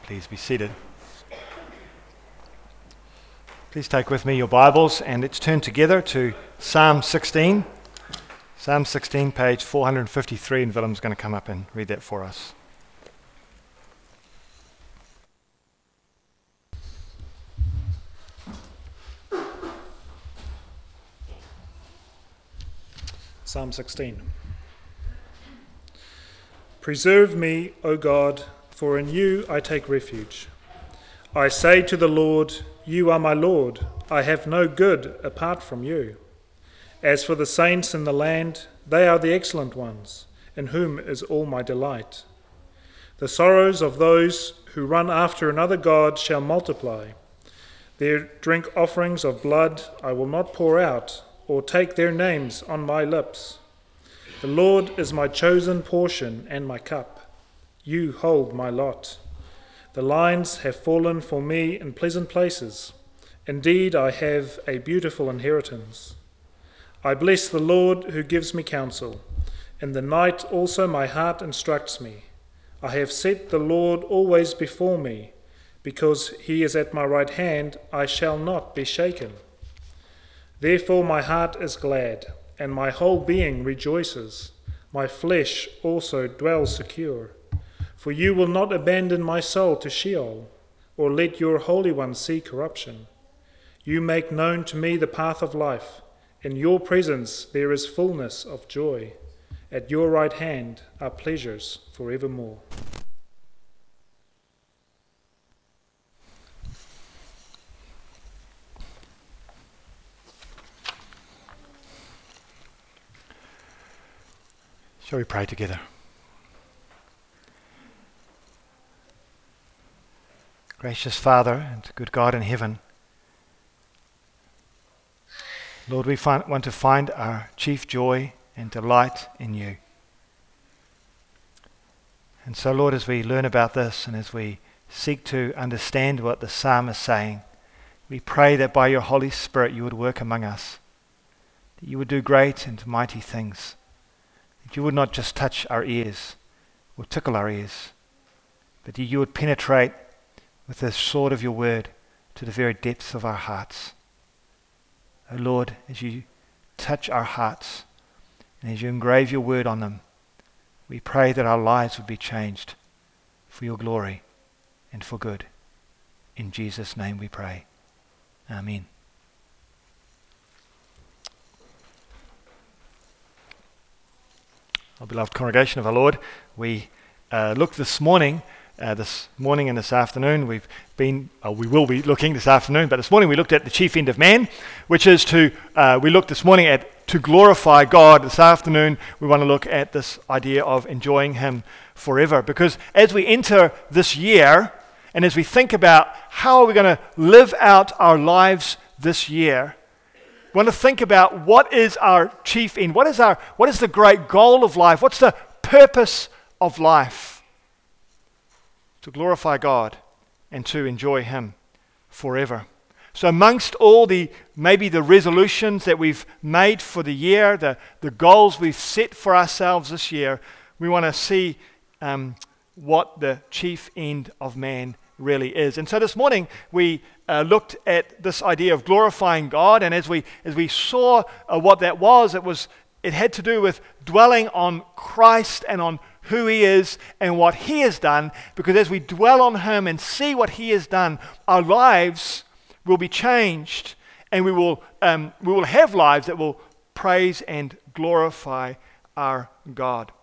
Please be seated. Please take with me your Bibles and let's turn together to Psalm 16. Psalm 16, page 453, and Willem's going to come up and read that for us. Psalm 16. Preserve me, O God, for in you I take refuge. I say to the Lord, you are my Lord. I have no good apart from you. As for the saints in the land, they are the excellent ones, in whom is all my delight. The sorrows of those who run after another god shall multiply. Their drink offerings of blood I will not pour out, or take their names on my lips. The Lord is my chosen portion and my cup. You hold my lot. The lines have fallen for me in pleasant places. Indeed, I have a beautiful inheritance. I bless the Lord who gives me counsel. In the night also my heart instructs me. I have set the Lord always before me. Because he is at my right hand, I shall not be shaken. Therefore my heart is glad, and my whole being rejoices. My flesh also dwells secure. For you will not abandon my soul to Sheol, or let your Holy One see corruption. You make known to me the path of life. In your presence there is fullness of joy. At your right hand are pleasures forevermore. Shall we pray together? Gracious Father and good God in heaven, Lord, we want to find our chief joy and delight in you. And so, Lord, as we learn about this and as we seek to understand what the psalm is saying, we pray that by your Holy Spirit you would work among us, that you would do great and mighty things, that you would not just touch our ears or tickle our ears, but that you would penetrate with the sword of your word to the very depths of our hearts. O Lord, as you touch our hearts and as you engrave your word on them, we pray that our lives would be changed for your glory and for good. In Jesus' name we pray. Amen. Our beloved congregation of our Lord, we looked this morning and this afternoon. We will be looking this afternoon, but this morning we looked at the chief end of man, which is we looked this morning at to glorify God. This afternoon we want to look at this idea of enjoying him forever, because as we enter this year and as we think about how are we going to live out our lives this year, we want to think about what is our chief end, what is the great goal of life, what's the purpose of life? To glorify God and to enjoy him forever. So amongst all maybe the resolutions that we've made for the year, the goals we've set for ourselves this year, we want to see what the chief end of man really is. And so this morning we looked at this idea of glorifying God, and as we saw what that was, it had to do with dwelling on Christ and on who he is and what he has done, because as we dwell on him and see what he has done, our lives will be changed, and we will have lives that will praise and glorify our God.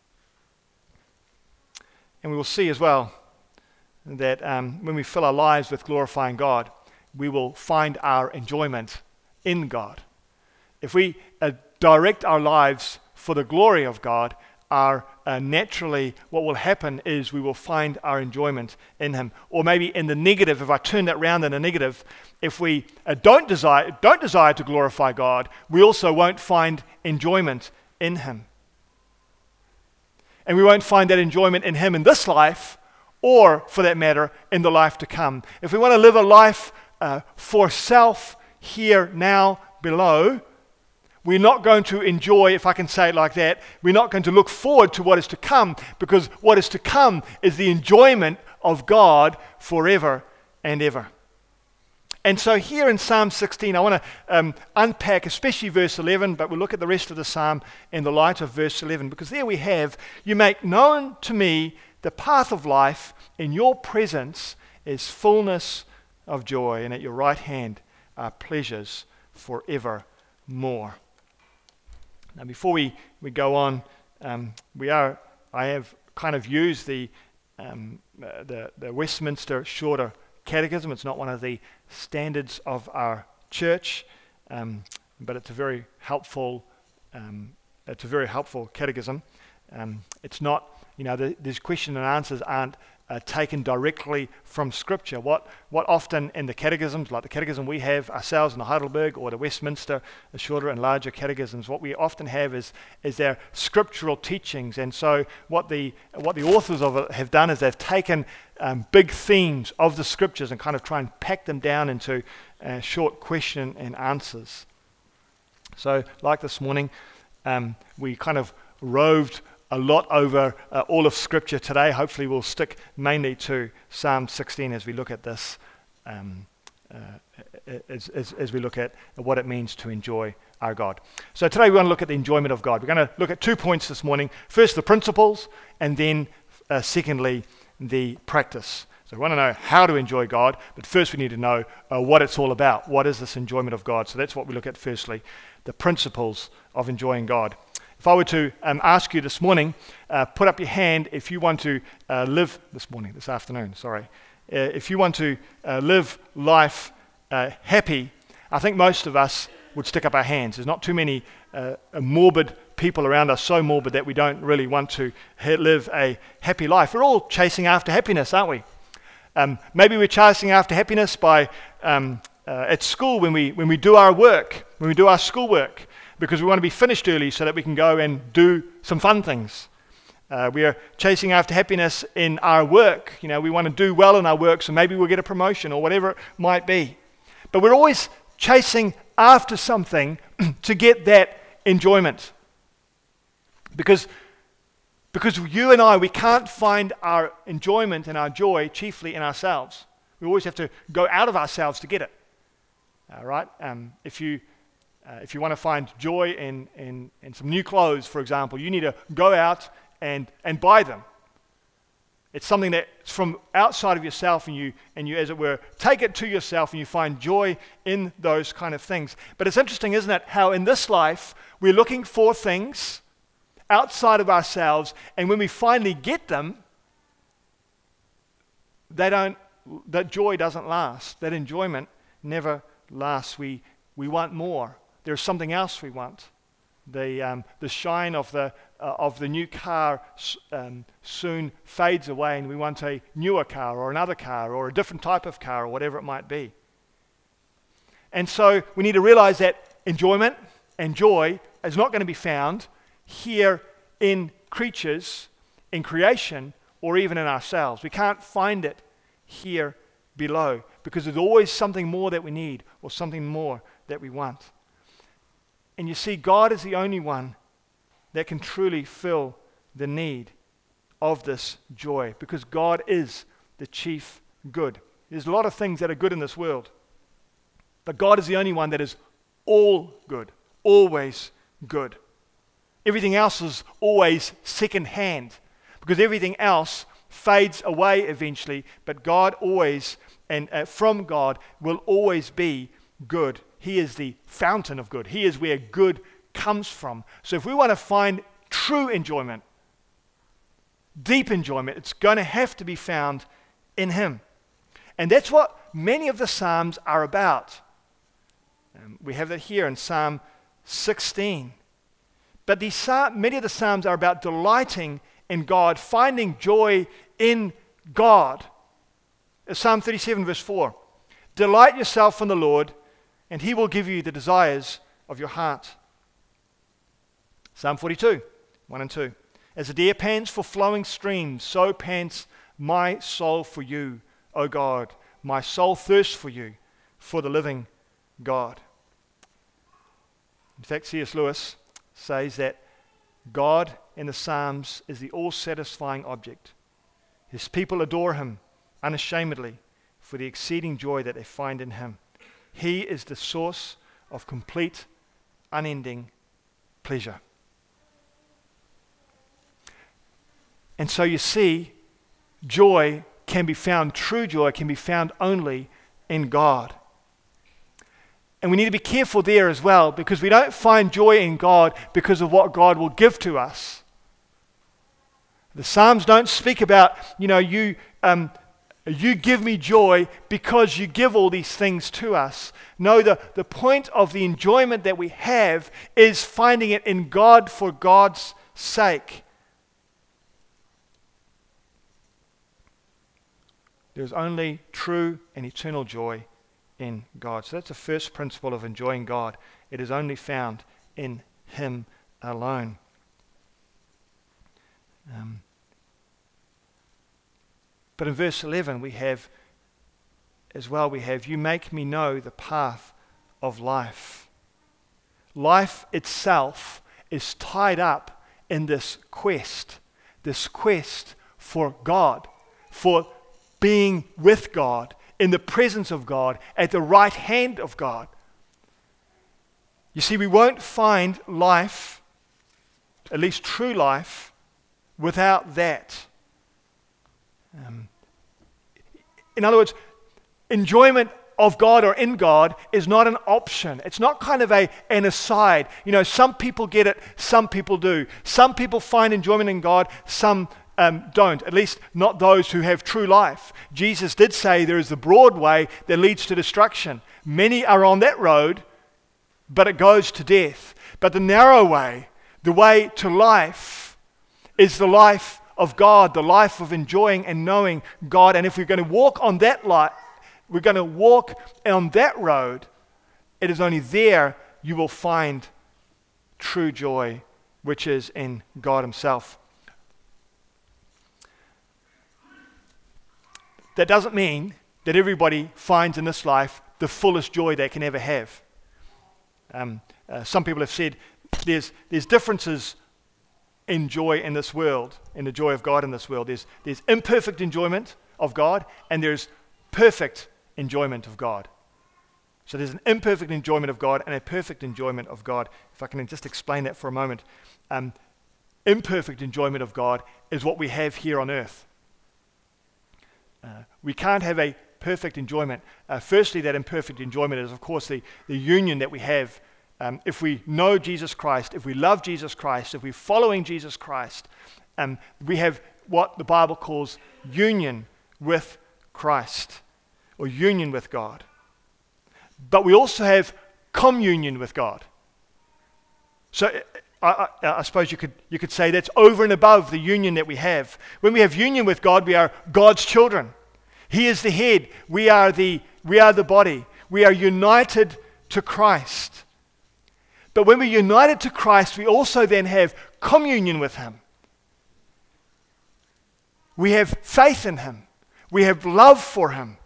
And we will see as well that when we fill our lives with glorifying God, we will find our enjoyment in God. If we direct our lives for the glory of God, naturally what will happen is we will find our enjoyment in him. Or maybe in the negative, if I turn that round in a negative, if we don't desire to glorify God, we also won't find enjoyment in him. And we won't find that enjoyment in him in this life, or for that matter, in the life to come. If we want to live a life for self here, now, below, we're not going to enjoy, if I can say it like that, we're not going to look forward to what is to come, because what is to come is the enjoyment of God forever and ever. And so here in Psalm 16, I want to unpack especially verse 11, but we'll look at the rest of the psalm in the light of verse 11, because there we have, you make known to me the path of life. In your presence is fullness of joy, and at your right hand are pleasures forevermore. Now before we go on, I have kind of used the Westminster Shorter Catechism. It's not one of the standards of our church, but it's a very helpful catechism. It's not, these question and answers aren't taken directly from Scripture. What often in the catechisms, like the catechism we have ourselves in the Heidelberg or the Westminster, the shorter and larger catechisms, what we often have is their scriptural teachings. And so what the authors of it have done is they've taken big themes of the Scriptures and kind of try and pack them down into short question and answers. So like this morning, we kind of roved a lot over all of Scripture today. Hopefully we'll stick mainly to Psalm 16 as we look at this, as we look at what it means to enjoy our God. So today we want to look at the enjoyment of God. We're going to look at 2 points this morning. First, the principles, and then secondly, the practice. So we want to know how to enjoy God, but first we need to know what it's all about. What is this enjoyment of God? So that's what we look at firstly, the principles of enjoying God. If I were to ask you this morning, put up your hand if you want to this afternoon, if you want to live life happy, I think most of us would stick up our hands. There's not too many morbid people around us, so morbid that we don't really want to live a happy life. We're all chasing after happiness, aren't we? Maybe we're chasing after happiness by at school when we do our work, when we do our schoolwork, because we want to be finished early so that we can go and do some fun things. We are chasing after happiness in our work. We want to do well in our work, so maybe we'll get a promotion or whatever it might be. But we're always chasing after something to get that enjoyment. Because you and I, we can't find our enjoyment and our joy chiefly in ourselves. We always have to go out of ourselves to get it. All right? If you want to find joy in some new clothes, for example, you need to go out and buy them. It's something that's from outside of yourself, and you, as it were, take it to yourself, and you find joy in those kind of things. But it's interesting, isn't it, how in this life we're looking for things outside of ourselves, and when we finally get them, that joy doesn't last. That enjoyment never lasts. We want more. There's something else we want. The shine of the new car soon fades away, and we want a newer car or another car or a different type of car or whatever it might be. And so we need to realize that enjoyment and joy is not going to be found here in creatures, in creation, or even in ourselves. We can't find it here below, because there's always something more that we need or something more that we want. And you see, God is the only one that can truly fill the need of this joy, because God is the chief good. There's a lot of things that are good in this world, but God is the only one that is all good, always good. Everything else is always second hand, because everything else fades away eventually, but God always, and from God, will always be good. He is the fountain of good. He is where good comes from. So if we want to find true enjoyment, deep enjoyment, it's going to have to be found in Him. And that's what many of the Psalms are about. We have that here in Psalm 16. But many of the Psalms are about delighting in God, finding joy in God. Psalm 37 verse 4. Delight yourself in the Lord, and He will give you the desires of your heart. Psalm 42, 1 and 2. As the deer pants for flowing streams, so pants my soul for you, O God. My soul thirsts for you, for the living God. In fact, C.S. Lewis says that God in the Psalms is the all-satisfying object. His people adore Him unashamedly for the exceeding joy that they find in him. He is the source of complete, unending pleasure. And so you see, joy can be found, true joy can be found only in God. And we need to be careful there as well, because we don't find joy in God because of what God will give to us. The Psalms don't speak about, you give me joy because you give all these things to us. No, the point of the enjoyment that we have is finding it in God for God's sake. There's only true and eternal joy in God. So that's the first principle of enjoying God. It is only found in him alone. But in verse 11 we have, you make me know the path of life. Life itself is tied up in this quest for God, for being with God, in the presence of God, at the right hand of God. You see, we won't find life, at least true life, without that. In other words, enjoyment of God or in God is not an option. It's not kind of an aside. Some people get it, some people do. Some people find enjoyment in God, some don't, at least not those who have true life. Jesus did say there is the broad way that leads to destruction. Many are on that road, but it goes to death. But the narrow way, the way to life, is the life of God, the life of enjoying and knowing God. And if we're going to walk on that light, we're going to walk on that road, it is only there you will find true joy, which is in God himself. That doesn't mean that everybody finds in this life the fullest joy they can ever have. Some people have said there's differences in joy in this world, in the joy of God in this world. There's imperfect enjoyment of God, and there's perfect enjoyment of God. So there's an imperfect enjoyment of God and a perfect enjoyment of God. If I can just explain that for a moment. Imperfect enjoyment of God is what we have here on earth. We can't have a perfect enjoyment. Firstly, that imperfect enjoyment is, of course, the union that we have. If we know Jesus Christ, if we love Jesus Christ, if we're following Jesus Christ, we have what the Bible calls union with Christ, or union with God. But we also have communion with God. So I suppose you could say that's over and above the union that we have. When we have union with God, we are God's children. He is the head. We are the body. We are united to Christ. But when we're united to Christ, we also then have communion with him. We have faith in him. We have love for him.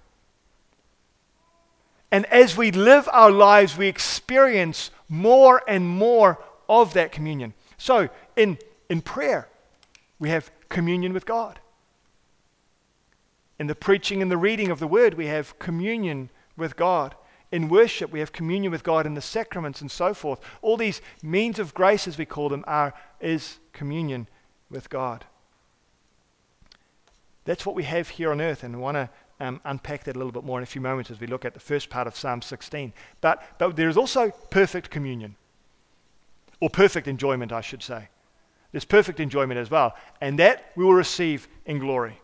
And as we live our lives, we experience more and more of that communion. So in prayer, we have communion with God. In the preaching and the reading of the word, we have communion with God. In worship, we have communion with God in the sacraments and so forth. All these means of grace, as we call them, is communion with God. That's what we have here on earth, and I want to unpack that a little bit more in a few moments as we look at the first part of Psalm 16. But there is also perfect communion, or perfect enjoyment, I should say. There's perfect enjoyment as well, and that we will receive in glory.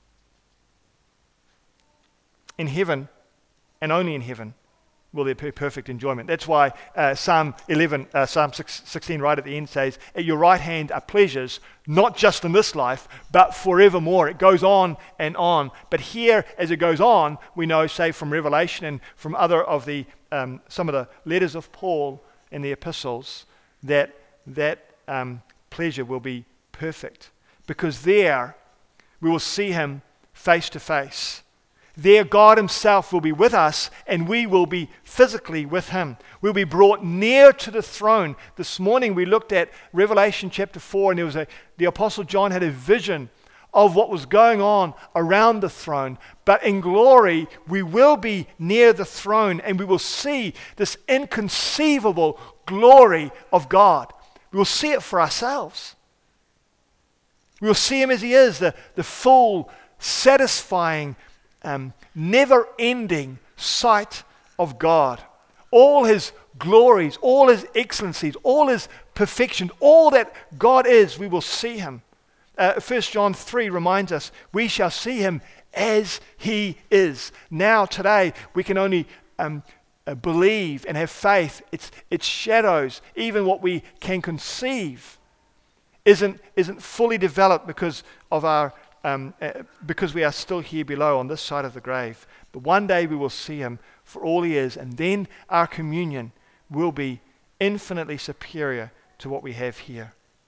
In heaven, and only in heaven, will there be perfect enjoyment. That's why Psalm 16 right at the end says, at your right hand are pleasures, not just in this life, but forevermore. It goes on and on. But here, as it goes on, we know, say from Revelation and from other of the some of the letters of Paul in the epistles, that pleasure will be perfect. Because there, we will see him face to face. There, God himself will be with us, and we will be physically with him. We'll be brought near to the throne. This morning we looked at Revelation chapter 4, and the Apostle John had a vision of what was going on around the throne. But in glory, we will be near the throne and we will see this inconceivable glory of God. We will see it for ourselves. We will see him as he is, the full, satisfying, never-ending sight of God. All his glories, all his excellencies, all his perfection, all that God is, we will see him. 1 John 3 reminds us, we shall see him as he is. Now, today, we can only believe and have faith. It's shadows. Even what we can conceive isn't fully developed because of because we are still here below on this side of the grave. But one day we will see him for all he is, and then our communion will be infinitely superior to what we have here.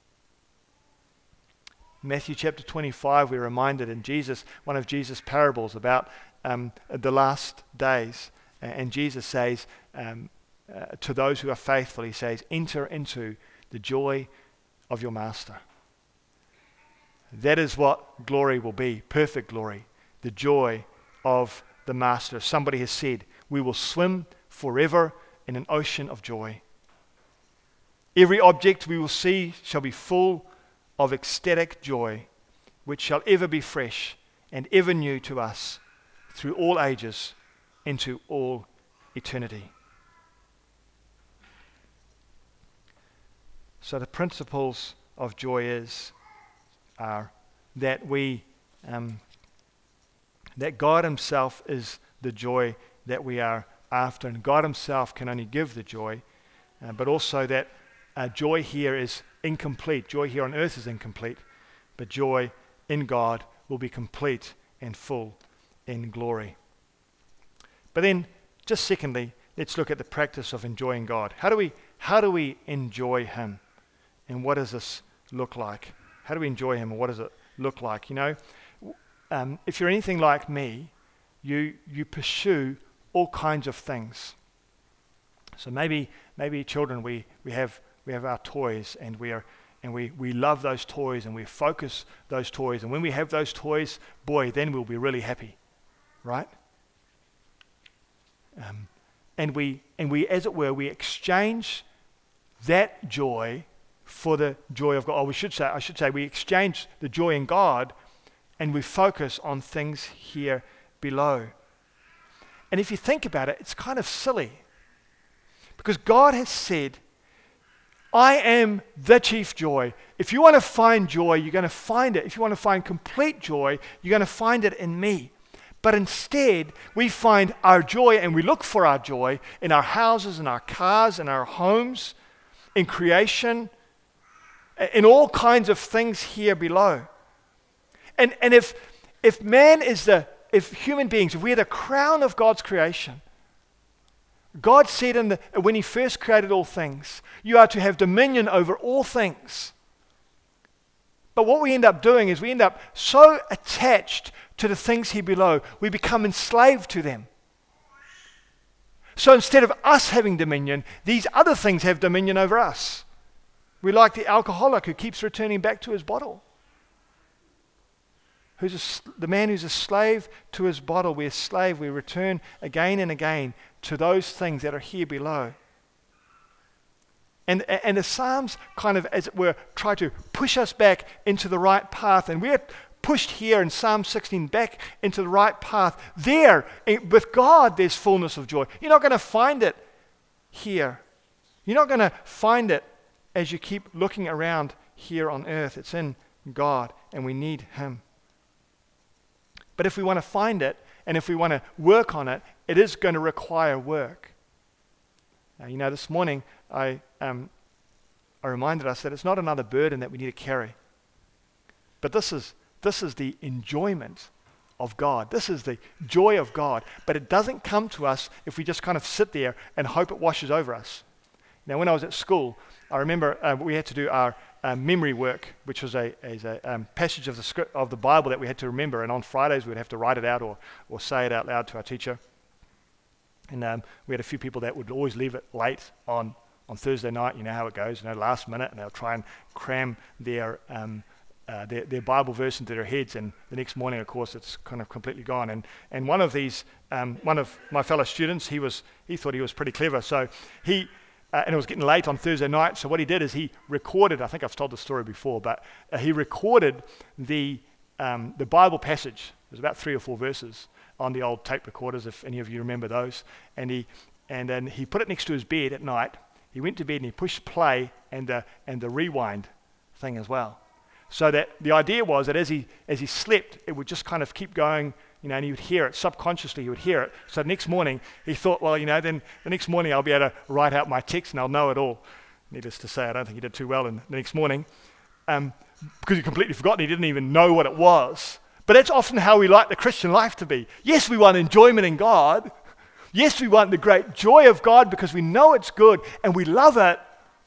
Matthew chapter 25, we're reminded in one of Jesus' parables about the last days. And Jesus says to those who are faithful, he says, enter into the joy of your master. That is what glory will be, perfect glory, the joy of the master. Somebody has said, we will swim forever in an ocean of joy. Every object we will see shall be full of ecstatic joy, which shall ever be fresh and ever new to us through all ages into all eternity. So the principles of joy are that that God himself is the joy that we are after, and God himself can only give the joy, but also that joy here is incomplete. Joy here on earth is incomplete, but joy in God will be complete and full in glory. But then, just secondly, let's look at the practice of enjoying God. How do we enjoy him? And what does this look like? How do we enjoy him, and what does it look like? You know, if you're anything like me, you pursue all kinds of things. So maybe children, we have our toys, and we love those toys, and we focus those toys, and when we have those toys, boy, then we'll be really happy, right? And we, as it were, we exchange that joy for the joy of God. Or I should say, we exchange the joy in God, and we focus on things here below. And if you think about it, it's kind of silly, because God has said, I am the chief joy. If you want to find joy, you're going to find it. If you want to find complete joy, you're going to find it in me. But instead, we find our joy, and we look for our joy in our houses, in our cars, in our homes, in creation, in all kinds of things here below. And if human beings, if we're the crown of God's creation, God said when he first created all things, you are to have dominion over all things. But what we end up doing is we end up so attached to the things here below, we become enslaved to them. So instead of us having dominion, these other things have dominion over us. We're like the alcoholic who keeps returning back to his bottle. The man who's a slave to his bottle. We're a slave. We return again and again to those things that are here below. And the Psalms kind of, as it were, try to push us back into the right path. And we're pushed here in Psalm 16 back into the right path. There, with God, there's fullness of joy. You're not going to find it here. You're not going to find it as you keep looking around here on earth. It's in God, and we need him. But if we want to find it, and if we want to work on it, it is going to require work. Now, this morning, I reminded us that it's not another burden that we need to carry. But this is the enjoyment of God. This is the joy of God. But it doesn't come to us if we just kind of sit there and hope it washes over us. Now, when I was at school, I remember we had to do our memory work, which was a passage of the Bible that we had to remember. And on Fridays, we'd have to write it out or say it out loud to our teacher. And we had a few people that would always leave it late on Thursday night. You know how it goes, last minute, and they'll try and cram their their Bible verse into their heads, and the next morning, of course, it's kind of completely gone. And one of my fellow students, he thought he was pretty clever, so and it was getting late on Thursday night, so what he did is he recorded, I think I've told the story before, but he recorded the Bible passage. There's about 3 or 4 verses on the old tape recorders, if any of you remember those, and then he put it next to his bed at night. He went to bed and he pushed play and the rewind thing as well. So that the idea was that as he slept, it would just kind of keep going, and he would hear it, subconsciously he would hear it. So the next morning, he thought, well, then the next morning I'll be able to write out my text and I'll know it all. Needless to say, I don't think he did too well in the next morning, because he completely forgot, he didn't even know what it was. But that's often how we like the Christian life to be. Yes, we want enjoyment in God. Yes, we want the great joy of God because we know it's good and we love it,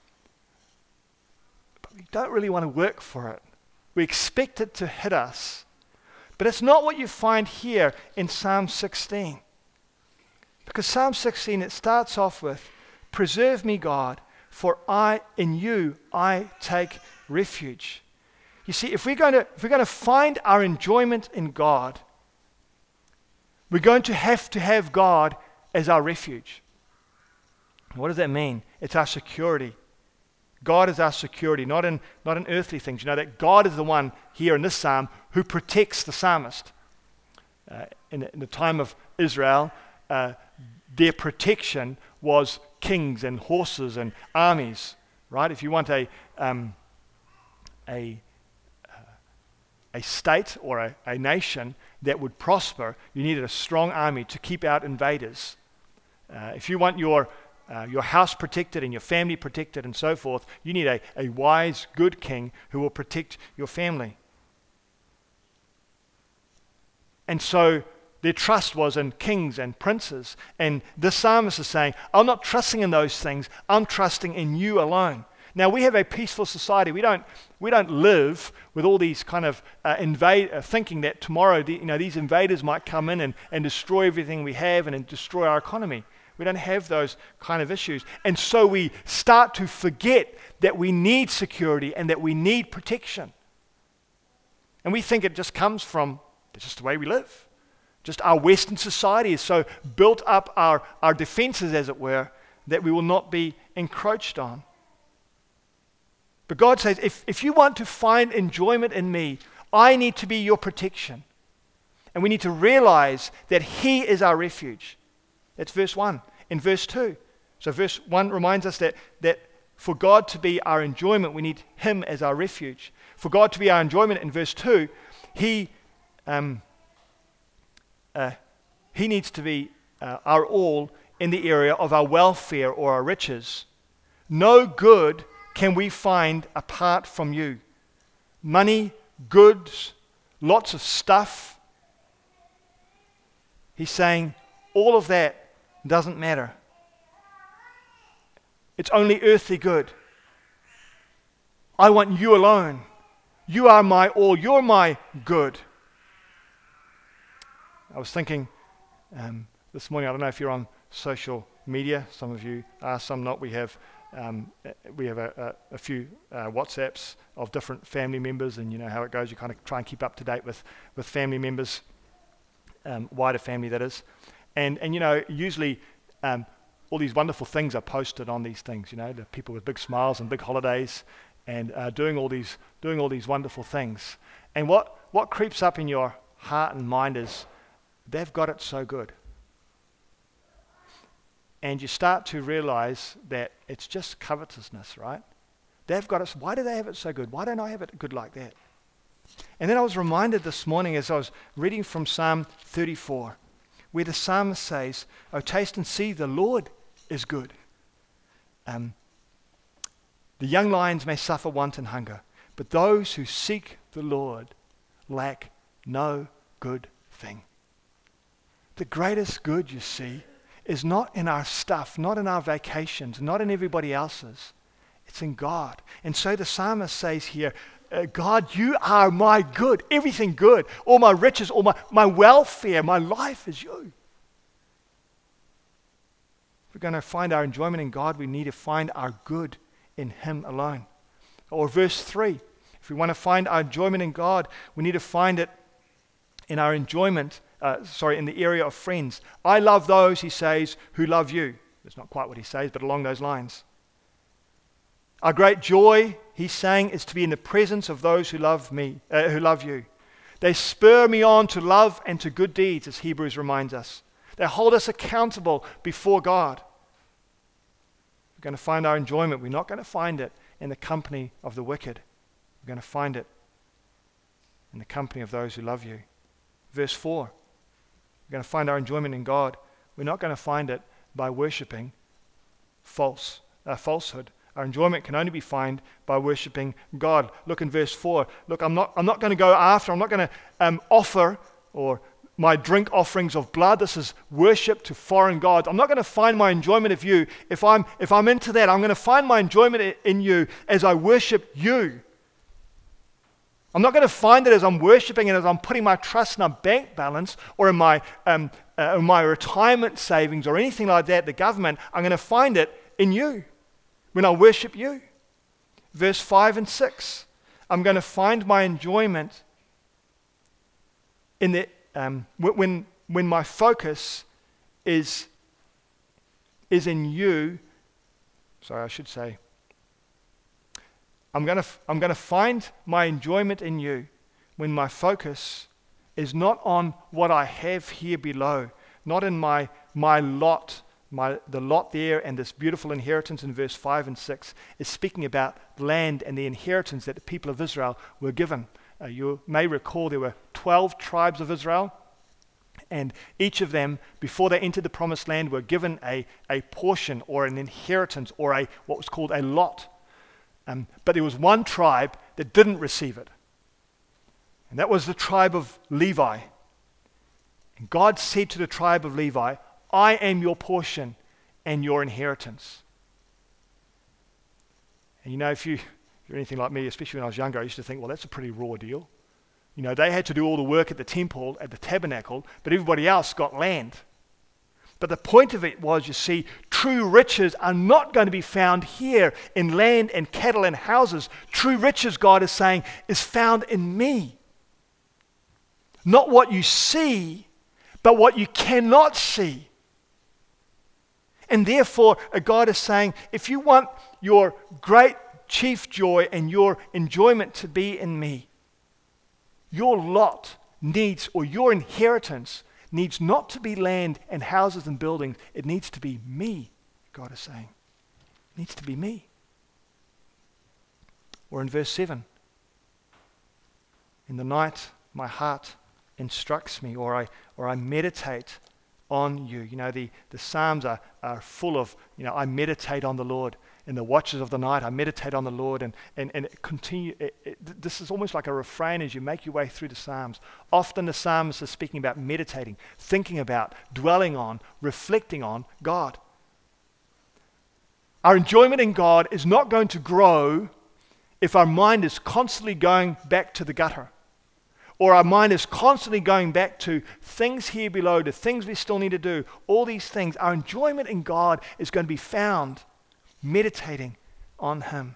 but we don't really want to work for it. We expect it to hit us. But it's not what you find here in Psalm 16. Because Psalm 16, it starts off with, "Preserve me, God, for in you I take refuge." You see, if we're going to find our enjoyment in God, we're going to have God as our refuge. What does that mean? It's our security. God is our security, not in earthly things. You know that God is the one here in this psalm who protects the psalmist. In the time of Israel, their protection was kings and horses and armies, right? If you want a state or a nation that would prosper, you needed a strong army to keep out invaders. If you want your house protected and your family protected and so forth, you need a wise, good king who will protect your family. And so their trust was in kings and princes. And this psalmist is saying, I'm not trusting in those things, I'm trusting in you alone. Now, we have a peaceful society. We don't live with all these kind of thinking that tomorrow these invaders might come in and destroy everything we have and destroy our economy. We don't have those kind of issues. And so we start to forget that we need security and that we need protection. And we think it just comes from just the way we live. Just our Western society is so built up our defenses, as it were, that we will not be encroached on. But God says, if you want to find enjoyment in me, I need to be your protection. And we need to realize that He is our refuge. That's verse 1. In verse 2, so verse 1 reminds us that for God to be our enjoyment, we need Him as our refuge. For God to be our enjoyment, in verse 2, He needs to be our all in the area of our welfare or our riches. No good can we find apart from you. Money, goods, lots of stuff. He's saying all of that doesn't matter. It's only earthly good. I want you alone. You are my all. You're my good. I was thinking this morning, I don't know if you're on social media. Some of you are, some not. We have a few WhatsApps of different family members, and you know how it goes. You kind of try and keep up to date with family members, wider family that is. And you know, usually all these wonderful things are posted on these things. You know, the people with big smiles and big holidays, and doing all these wonderful things. And what creeps up in your heart and mind is they've got it so good. And you start to realize that it's just covetousness, right? They've got it. Why do they have it so good? Why don't I have it good like that? And then I was reminded this morning as I was reading from Psalm 34, where the psalmist says, "Oh, taste and see the Lord is good. The young lions may suffer want and hunger, but those who seek the Lord lack no good thing." The greatest good, you see, is not in our stuff, not in our vacations, not in everybody else's. It's in God. And so the psalmist says here, God, you are my good, everything good, all my riches, all my welfare, my life is you. If we're going to find our enjoyment in God, we need to find our good in Him alone. Or verse 3, If we want to find our enjoyment in God, we need to find it in our enjoyment, in the area of friends. I love those, he says, who love you. That's not quite what he says, but along those lines. Our great joy, he's saying, is to be in the presence of those who love me, who love you. They spur me on to love and to good deeds, as Hebrews reminds us. They hold us accountable before God. We're going to find our enjoyment. We're not going to find it in the company of the wicked. We're going to find it in the company of those who love you. Verse 4, we're going to find our enjoyment in God. We're not going to find it by worshipping falsehood. Our enjoyment can only be found by worshipping God. Look in verse 4. Look, I'm not going to go after, I'm not going to offer or my drink offerings of blood. This is worship to foreign gods. I'm not going to find my enjoyment of you. If I'm into that, I'm going to find my enjoyment in you as I worship you. I'm not going to find it as I'm worshiping and as I'm putting my trust in a bank balance or in my retirement savings or anything like that, the government. I'm going to find it in you when I worship you. Verse 5 and 6. I'm going to find my enjoyment in the when my focus is in you. Sorry, I should say. I'm going to find my enjoyment in you when my focus is not on what I have here below, not in my lot, the lot there and this beautiful inheritance in verse 5 and 6 is speaking about land and the inheritance that the people of Israel were given. You may recall there were 12 tribes of Israel, and each of them, before they entered the promised land, were given a portion or an inheritance or what was called a lot. But there was one tribe that didn't receive it, and that was the tribe of Levi. And God said to the tribe of Levi, I am your portion and your inheritance. And you know, if you're anything like me, especially when I was younger, I used to think, well, that's a pretty raw deal. You know, they had to do all the work at the temple, at the tabernacle, but everybody else got land. But the point of it was, you see, true riches are not going to be found here in land and cattle and houses. True riches, God is saying, is found in me. Not what you see, but what you cannot see. And therefore, God is saying, if you want your great chief joy and your enjoyment to be in me, your lot needs, or your inheritance needs not to be land and houses and buildings. It needs to be me, God is saying. It needs to be me. Or in verse 7, in the night my heart instructs me, or I meditate on you. You know, the Psalms are full of, you know, I meditate on the Lord. In the watches of the night, I meditate on the Lord, and continue. This is almost like a refrain as you make your way through the Psalms. Often the Psalms are speaking about meditating, thinking about, dwelling on, reflecting on God. Our enjoyment in God is not going to grow if our mind is constantly going back to the gutter, or our mind is constantly going back to things here below, to things we still need to do, all these things. Our enjoyment in God is going to be found meditating on Him.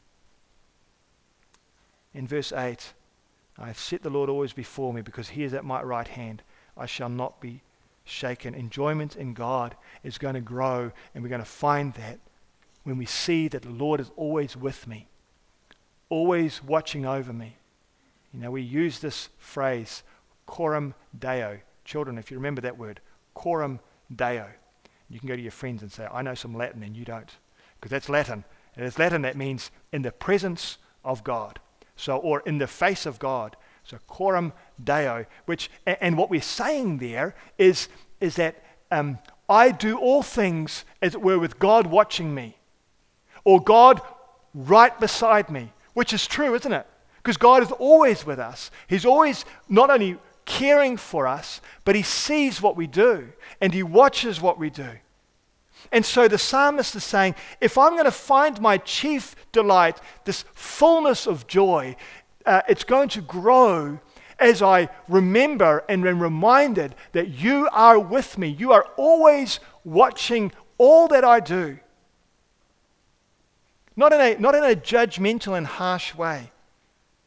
In verse 8, I have set the Lord always before me, because He is at my right hand. I shall not be shaken. Enjoyment in God is going to grow, and we're going to find that when we see that the Lord is always with me, always watching over me. You know, we use this phrase, coram Deo. Children, if you remember that word, coram Deo. You can go to your friends and say, I know some Latin and you don't. Because that's Latin. And it's Latin that means in the presence of God. So, or in the face of God. So coram Deo, which, and what we're saying there is that I do all things as it were with God watching me. Or God right beside me. Which is true, isn't it? Because God is always with us. He's always not only caring for us, but He sees what we do. And He watches what we do. And so the psalmist is saying, if I'm going to find my chief delight, this fullness of joy, it's going to grow as I remember and am reminded that you are with me. You are always watching all that I do. Not in a judgmental and harsh way,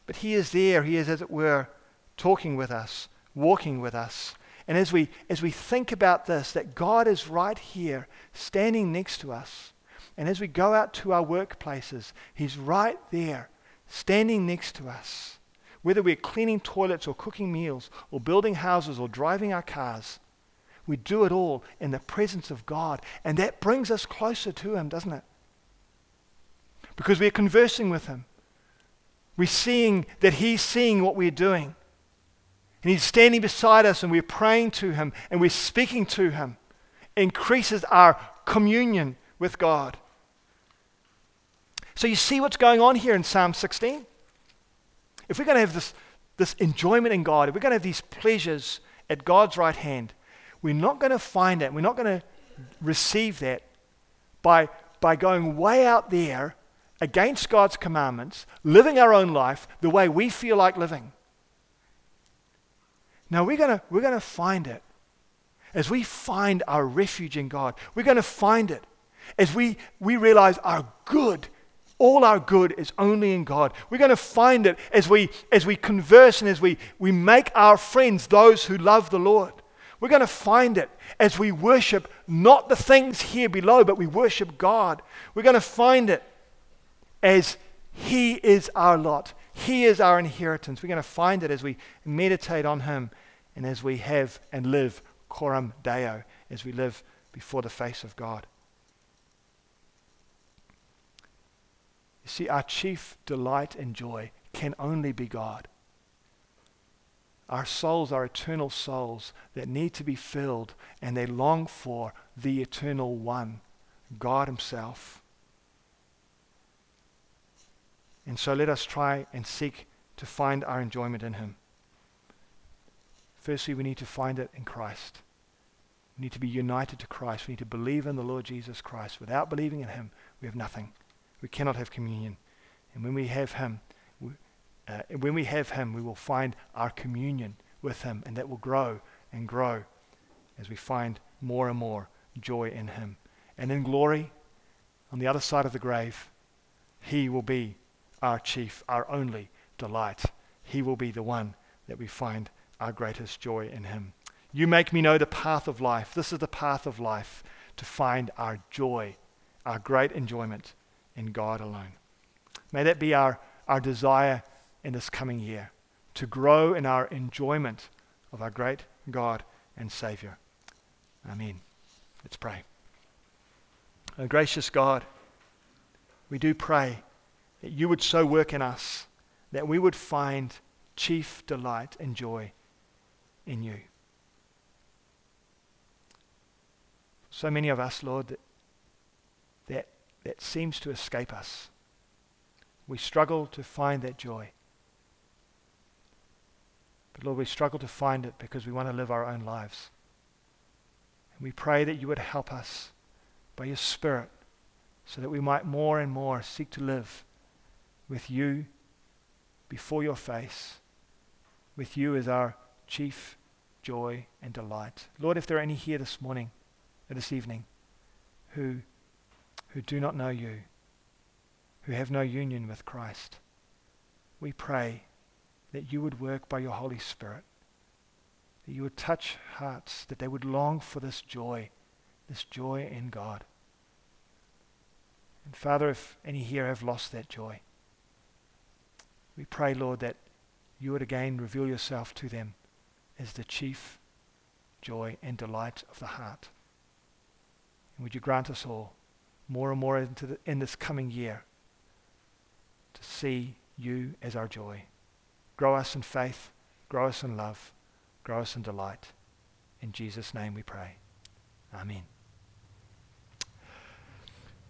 But he is there. He is, as it were, talking with us, walking with us. And as we think about this, that God is right here, standing next to us, and as we go out to our workplaces, he's right there, standing next to us. Whether we're cleaning toilets or cooking meals or building houses or driving our cars, we do it all in the presence of God. And that brings us closer to him, doesn't it? Because we're conversing with him. We're seeing that he's seeing what we're doing. And he's standing beside us and we're praying to him and we're speaking to him. It increases our communion with God. So you see what's going on here in Psalm 16? If we're going to have this enjoyment in God, if we're going to have these pleasures at God's right hand, we're not going to find it. We're not going to receive that by going way out there against God's commandments, living our own life the way we feel like living. No, we're going to find it as we find our refuge in God. We're going to find it as we realize all our good is only in God. We're going to find it as we converse and as we make our friends those who love the Lord. We're going to find it as we worship not the things here below, but we worship God. We're going to find it as he is our lot. He is our inheritance. We're going to find it as we meditate on him and as we have and live coram Deo, as we live before the face of God. You see, our chief delight and joy can only be God. Our souls are eternal souls that need to be filled, and they long for the eternal one, God himself. And so let us try and seek to find our enjoyment in him. Firstly, we need to find it in Christ. We need to be united to Christ. We need to believe in the Lord Jesus Christ. Without believing in him, we have nothing. We cannot have communion. And when we have him, we will find our communion with him, and that will grow and grow as we find more and more joy in him. And in glory, on the other side of the grave, he will be our chief, our only delight. He will be the one that we find our greatest joy in him. You make me know the path of life. This is the path of life, to find our joy, our great enjoyment in God alone. May that be our desire in this coming year, to grow in our enjoyment of our great God and Savior. Amen. Let's pray. Oh, gracious God, we do pray that you would so work in us that we would find chief delight and joy in you. So many of us, Lord, that seems to escape us. We struggle to find that joy. But Lord, we struggle to find it because we want to live our own lives. And we pray that you would help us by your Spirit so that we might more and more seek to live with you before your face, with you as our chief joy and delight. Lord, if there are any here this morning, or this evening, who do not know you, who have no union with Christ, we pray that you would work by your Holy Spirit, that you would touch hearts, that they would long for this joy in God. And Father, if any here have lost that joy, we pray, Lord, that you would again reveal yourself to them as the chief joy and delight of the heart. And would you grant us all more and more in this coming year to see you as our joy. Grow us in faith, grow us in love, grow us in delight. In Jesus' name we pray. Amen.